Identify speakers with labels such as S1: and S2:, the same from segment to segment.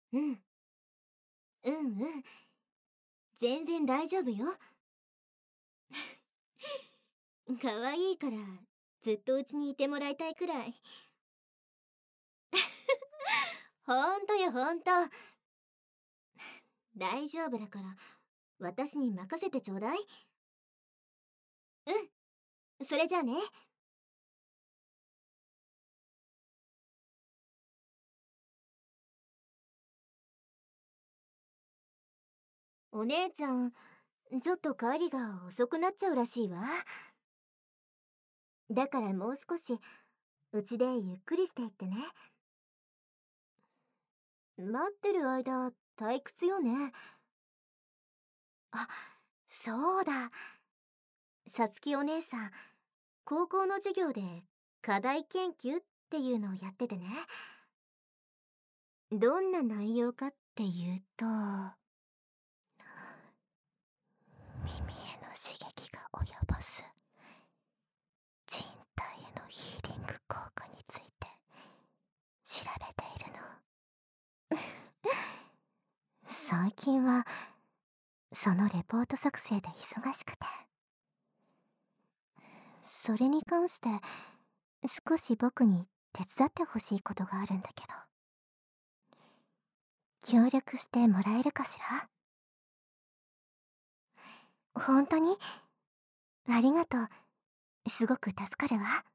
S1: うん。うんうん。全然大丈夫よ。可愛いからずっとうちにいてもらいたいくらい。ほんとよほんと。大丈夫だから私に任せてちょうだい。うん、それじゃあね。お姉ちゃん、ちょっと帰りが遅くなっちゃうらしいわ。だからもう少しうちでゆっくりしていってね。待ってる間退屈よね。あ、そうだ。さつきお姉さん、高校の授業で課題研究っていうのをやっててね。どんな内容かっていうと、耳への刺激が及ぼす人体へのヒーリング効果について調べているの。最近はそのレポート作成で忙しくて、それに関して少し僕に手伝ってほしいことがあるんだけど、協力してもらえるかしら？本当に？ありがとう。すごく助かるわ。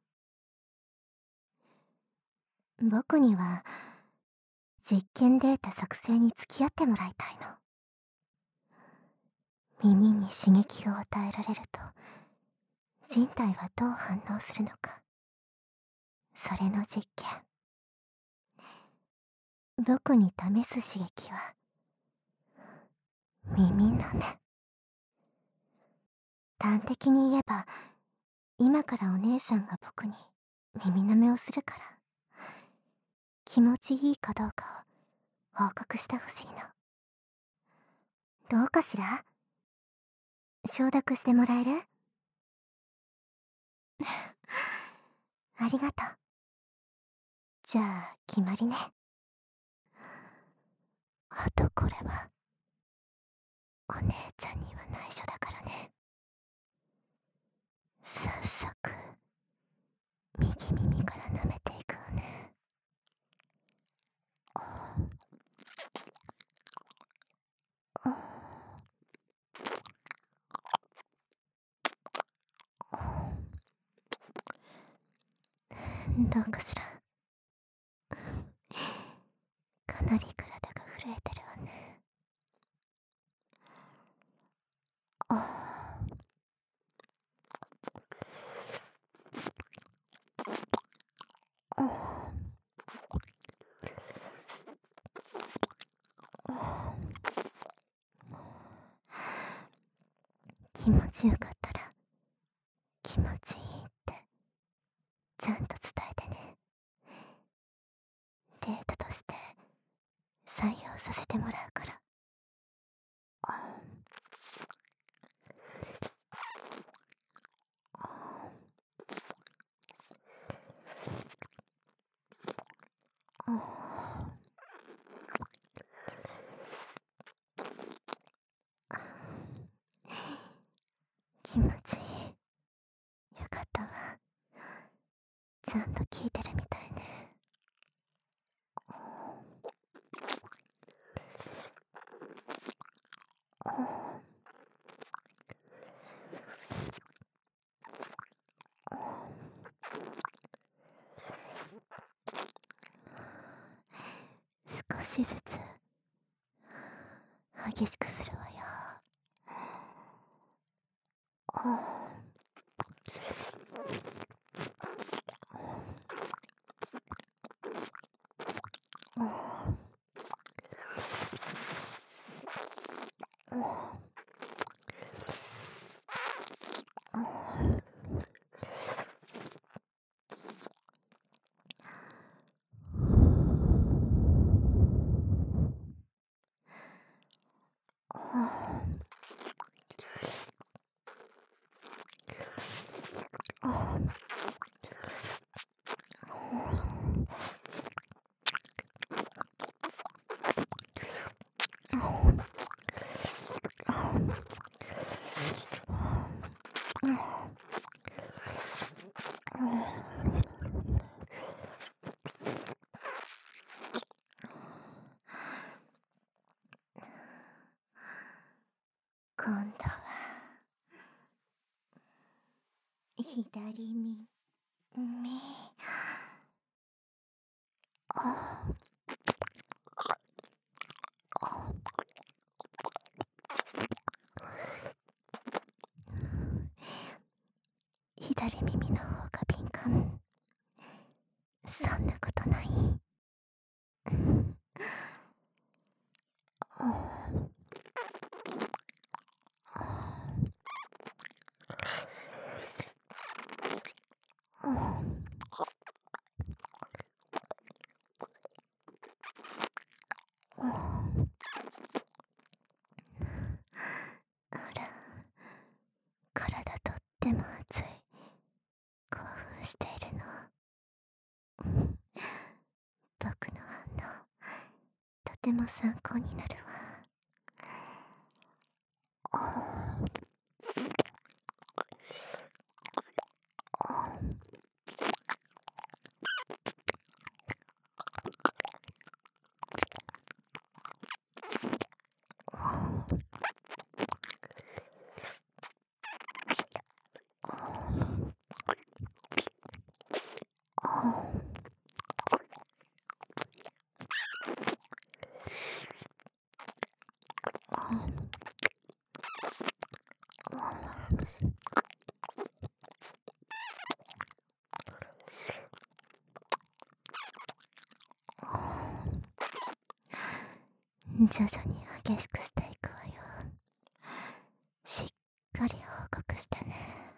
S1: 僕には実験データ作成に付き合ってもらいたいの。耳に刺激を与えられると人体はどう反応するのか、それの実験。僕に試す刺激は耳なめ。端的に言えば、今からお姉さんが僕に耳なめをするから、気持ちいいかどうかを報告してほしいの。どうかしら？承諾してもらえる？ありがとう。じゃあ決まりね。あとこれはお姉ちゃんには内緒だからね。早速右耳から舐めていくわね。どうかしら？かなり体が震えてるわね。気持ちよかったら気持ちいいってちゃんと伝えてね。データとして採用させてもらうから。気持ちいい。よかったわ。ちゃんと聞いてるみたいね。少しずつ激しくするわよ。 左耳。あ左耳の方が敏感。そんなことない。あら、体とっても熱い。興奮しているの。僕の反応、とても参考になるわ。徐々に激しくしていくわよ。しっかり報告してね。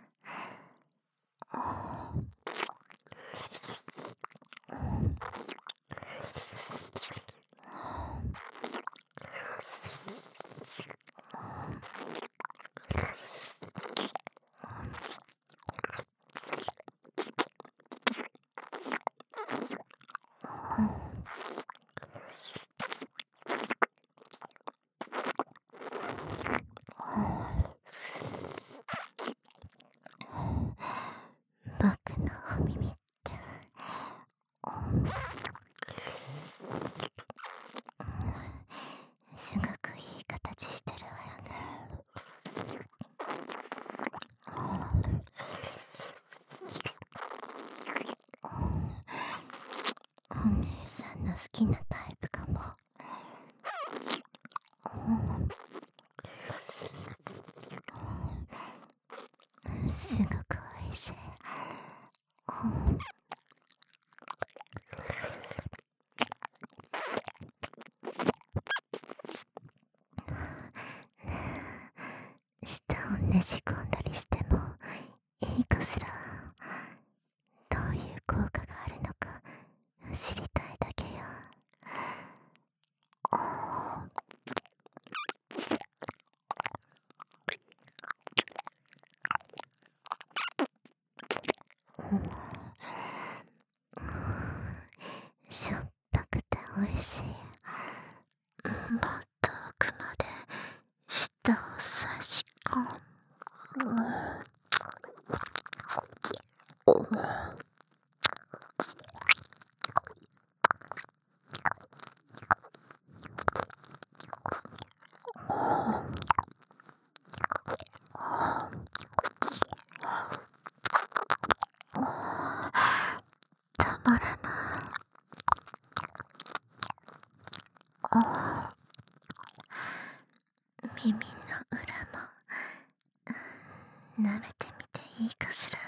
S1: 僕のお耳ってすごくいい形してるわよね。お姉さんの好きなタイプかも。すごくおいしい。舌をねじ込んだりしてもいいかしら。どういう効果があるのか知りたいだけよ。しょっぱくておいしい。もっと奥まで舌を差し込む。たまらない。耳の裏も舐めてみていいかしら。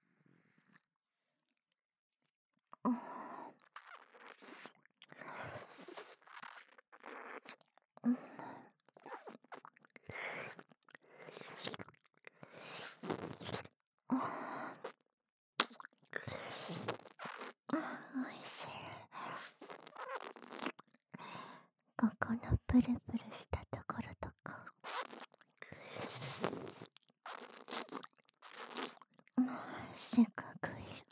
S1: おいしい。ここのプルプルしたところとかすごくいい。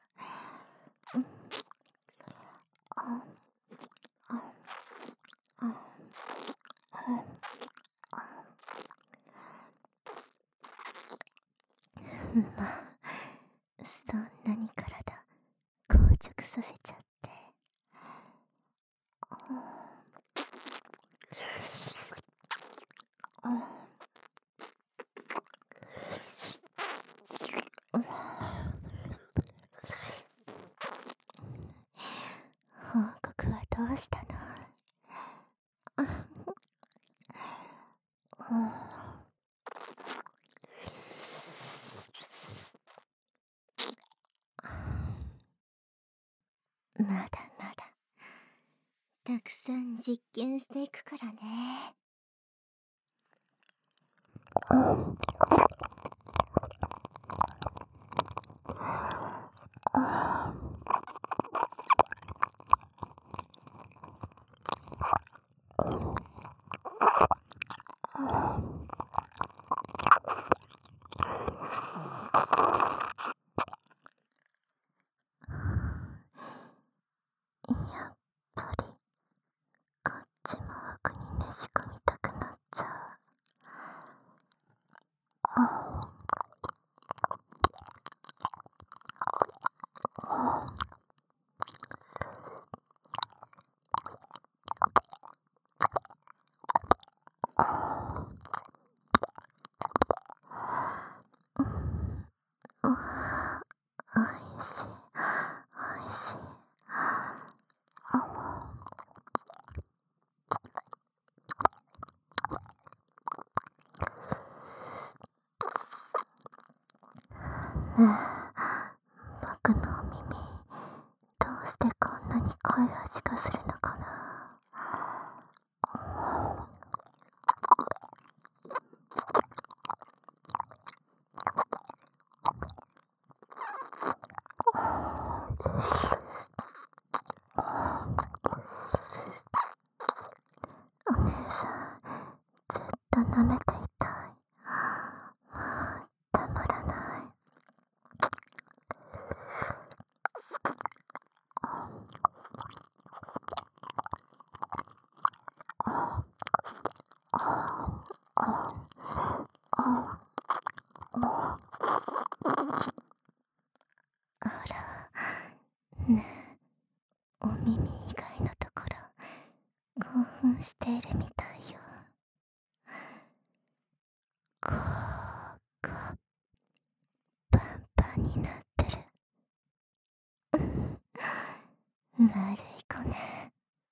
S1: まあ、そんなに体硬直させちゃって。 うしたの？まだまだたくさん実験していくからね。やっぱりこっちも奥にねじ込みたくなっちゃう。おいしい、おいしい。ねえ、僕のお耳、どうしてこんなに濃い味がするのかな。お姉さん、ずっと舐めていたい。もうたまらない。ほら、ねえ、お耳以外のところ興奮しているみたいよ。こうパンパンになってる。丸い子ね。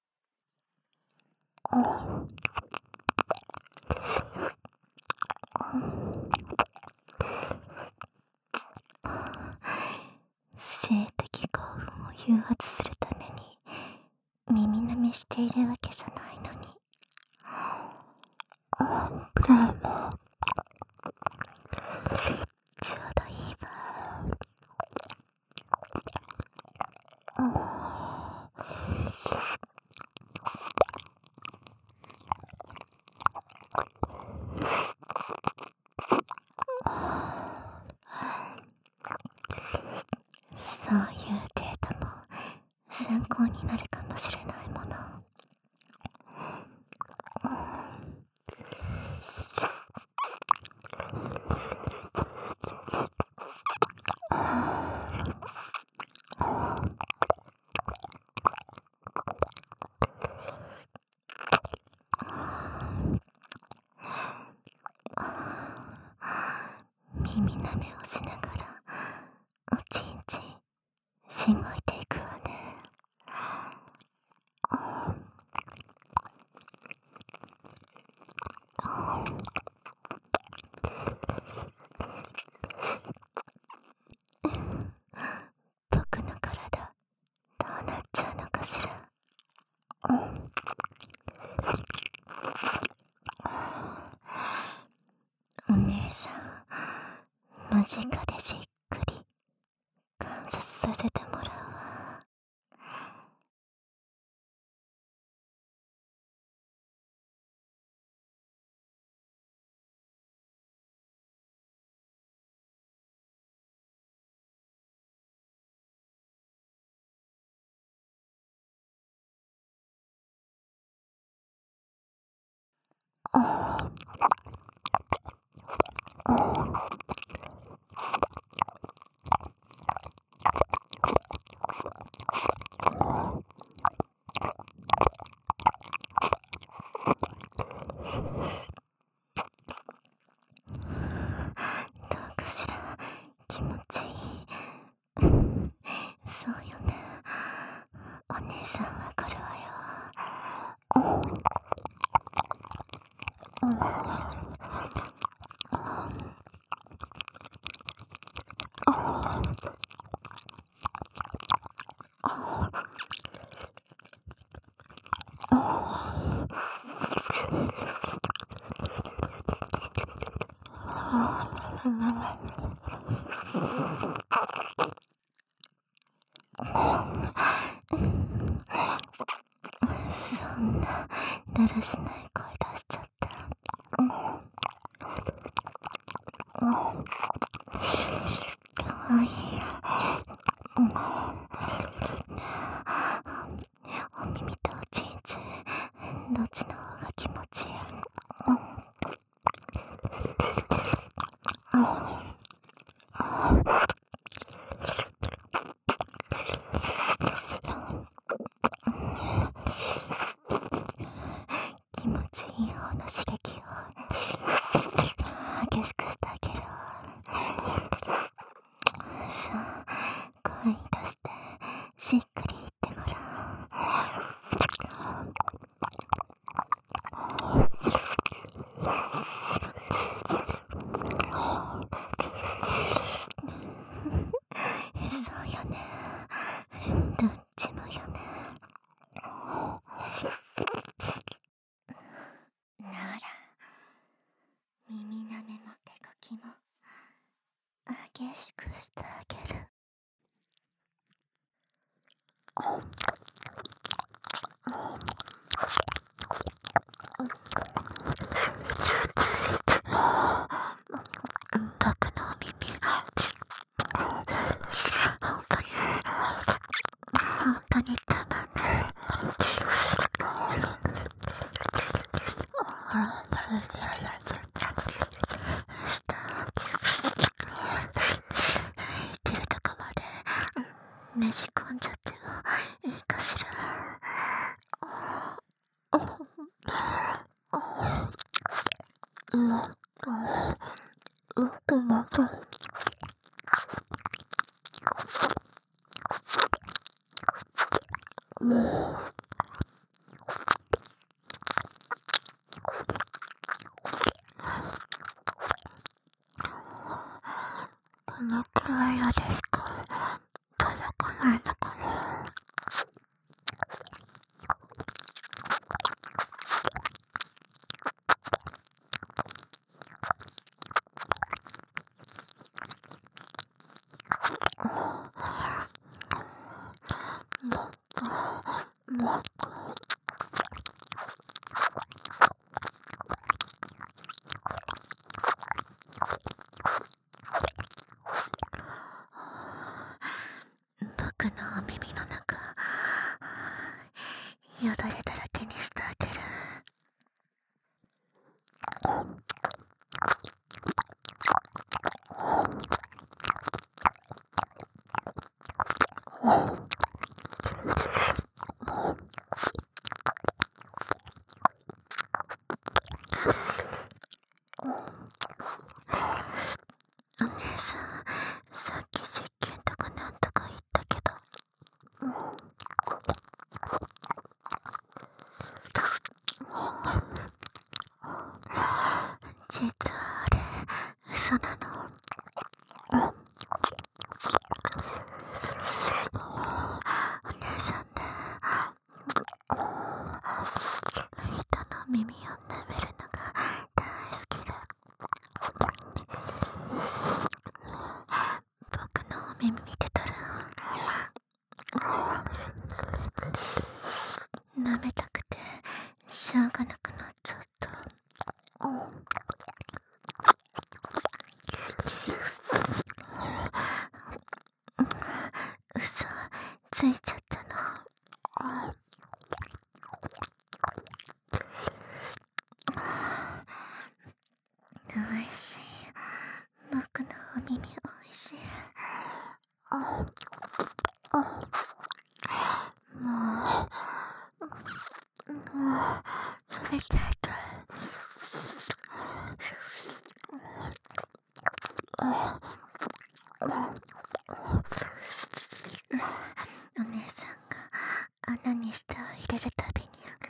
S1: 性的興奮を誘発するために耳舐めしているわけじゃないのに。くらいもちょうどいいわ。そういうデータも参考になるかもしれないもの。耳舐めをしながらおちんちんしごいていくわね。僕の体どうなっちゃうのかしら。お姉さん、間近でじっくり観察させてもらうわ。どうかしら、気持ちいい。そうよね、お姉さんわかるわよ。 そんなだらしない声出しちゃって。かわいいよ。お耳とおちんちん、どっちの方が気持ちいい？気持ちいい方の刺激を激しくしてあげるわ。さあ、声に出してしっかり言ってごらん。そうよね。どっちもよね。なら、耳なめも手かきも激しくしてあげる。僕のお耳、本当にたまんない。いけるとこまでねじ込んじゃってもいいかしら。もっともっともっとこのくらい嫌ですか？届かないのかな？もっともっと僕のお耳の中よだれだらけにしてあげる。お姉さん、さっき実験とかなんとか言ったけど、実はあれ嘘なの。お姉さんね、人の耳を舐めるのが大好きで、僕のお耳見てたら舐めたくてしょうがなくなっちゃった。嘘ついちゃったの。おいしい。僕のお耳おいしい。もう食べたいかい。お姉さんが穴に舌を入れるたびに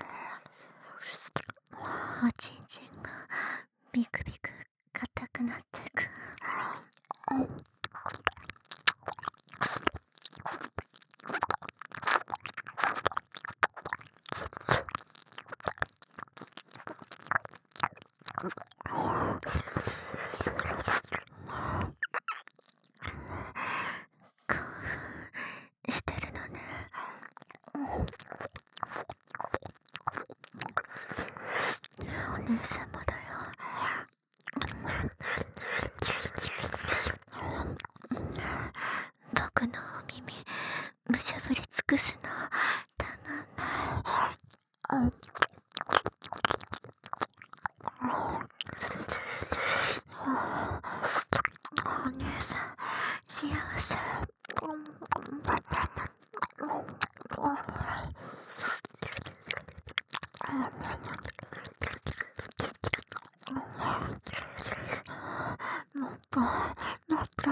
S1: おちんちんがビクビク硬くなっていく。 興奮してるのね。お姉さんもだよ。僕のお耳むしゃぶり尽くすのたまんない。お姉さん幸せ。もっともっと。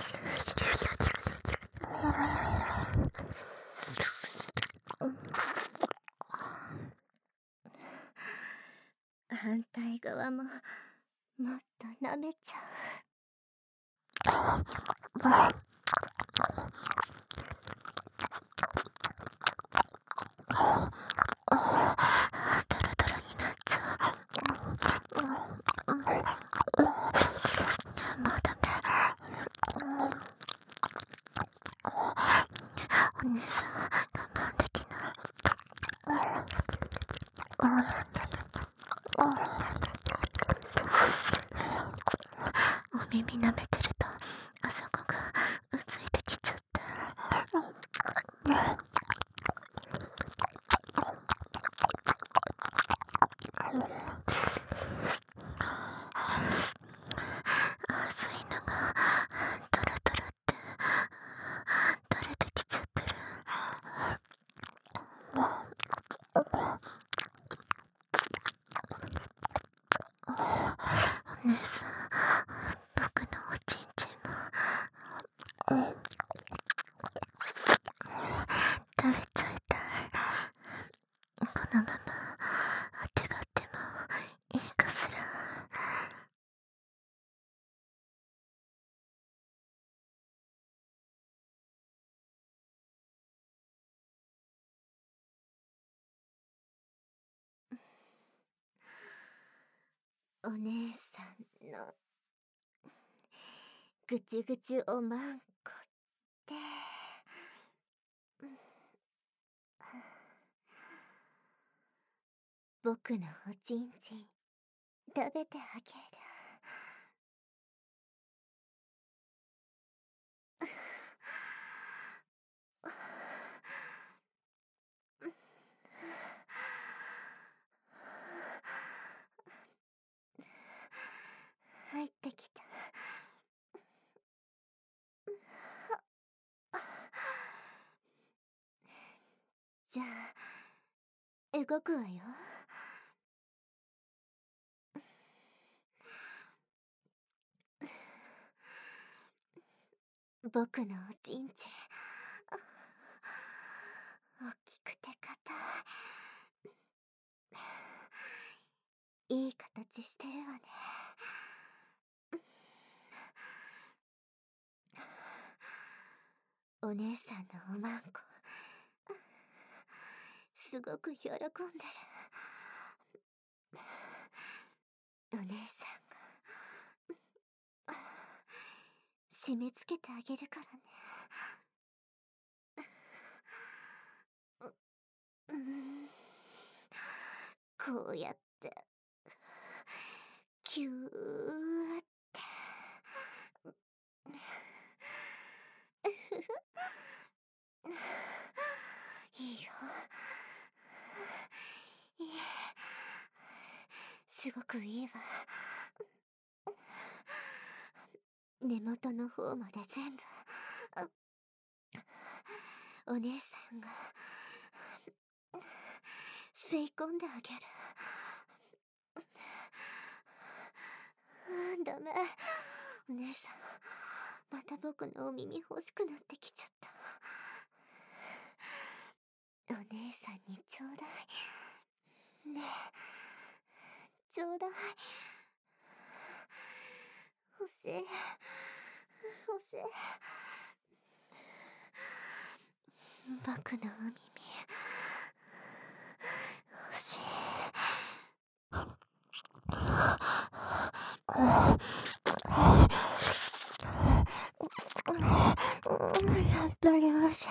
S1: 反対側ももっと舐めちゃう。ドロドロになっちゃう。もうダメ。お姉さん我慢できない。お耳舐めてるとあそこがうついてきちゃって。熱いのがドロドロって垂れてきちゃってる。お姉さん、僕のおちんちんも食べちゃいたい。このままあてがってもいいかしら。お姉さんのぐちぐちおまんこって僕のおちんちん食べてあげる。入ってきた。じゃあ動くわよ。僕のおちんちん大きくて硬い。いい形してるわね。お姉さんのおまんこすごく喜んでる。お姉さんが締め付けてあげるからね。こうやってキューっていいよ。いえ、すごくいいわ。根元の方まで全部お姉さんが吸い込んであげる。ダメ。お姉さんまた僕のお耳欲しくなってきちゃった。お姉さんにちょうだいね。えちょうだい。欲しい欲しい。僕のお耳欲しい。 やっぱり欲しい。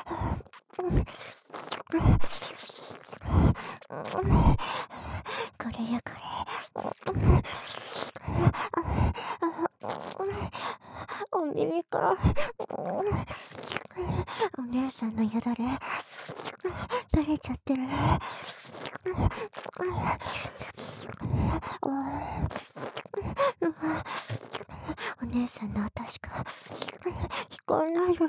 S1: これやこれ。お耳からお姉さんのよだれ垂れちゃってる。お姉さんの音しか聞こえないよ。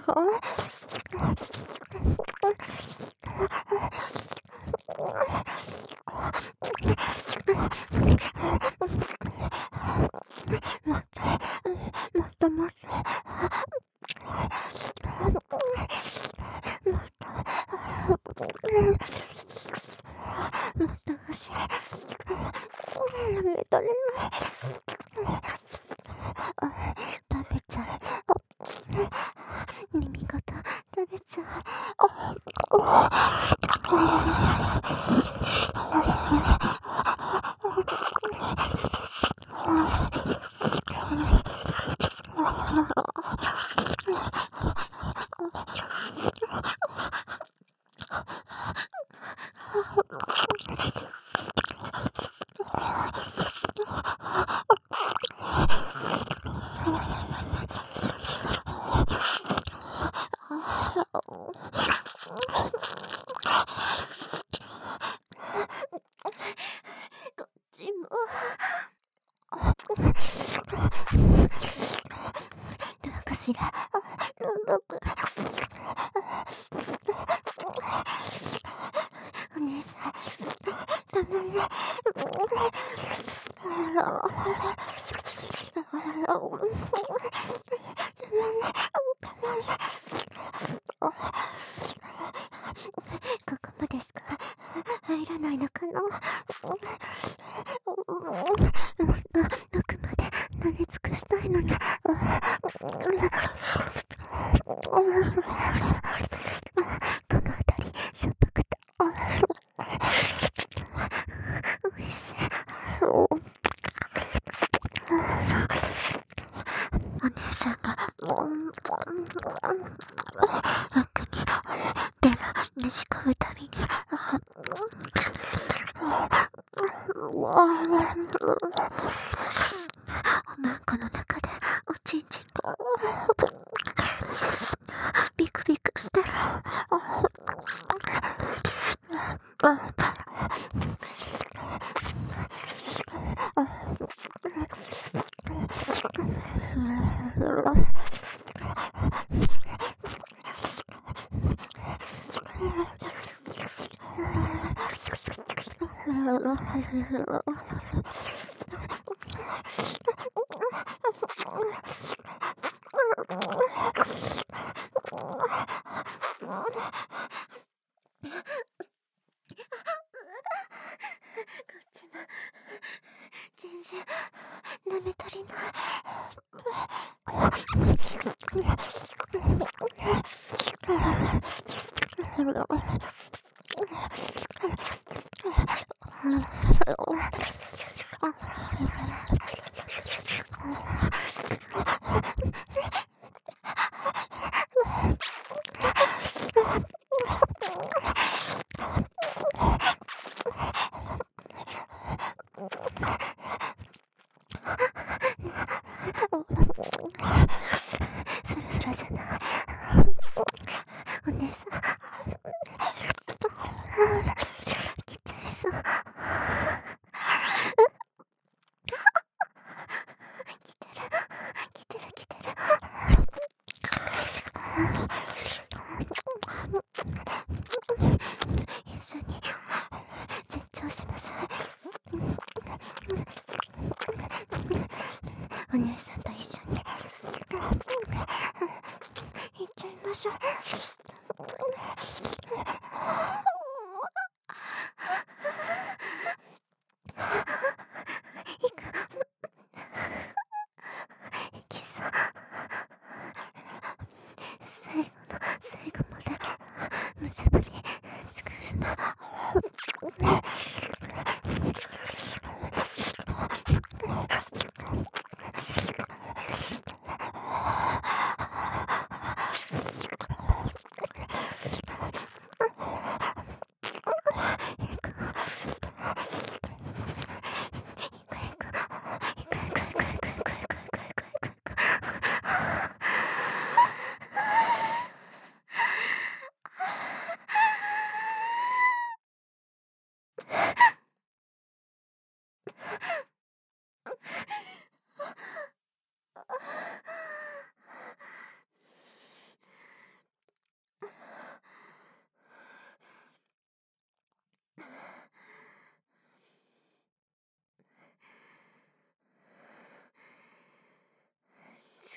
S1: もっともっと欲しい。舐めとれない。食べちゃう。耳ごと食べちゃう。こっちも。どうかしら。僕お姉さんダメね。ここまでしか入らないのかな。もっと奥まで舐め尽くしたいのに。この辺りしょっぱくておいしい。お姉さんが奥にねじ込むたびにおまんこの中でおちんちんがビクビクしてる。こっちも全然舐め足りない。そろそろじゃない。お姉さん来ちゃいそう。来てる。一緒に絶頂しましょう。お姉さんと一緒に行っちゃいましょう。キス最後まで無茶ぶり尽くすな。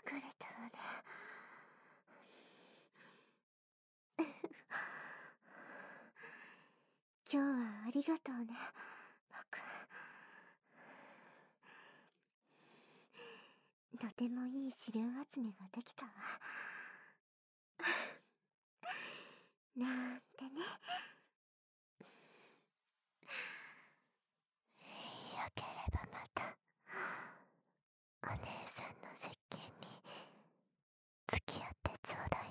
S1: れたわね。今日はありがとうね、僕。とてもいい資料集めができたわ。なんてね。よければまた、お姉さんの実験に付き合ってちょうだい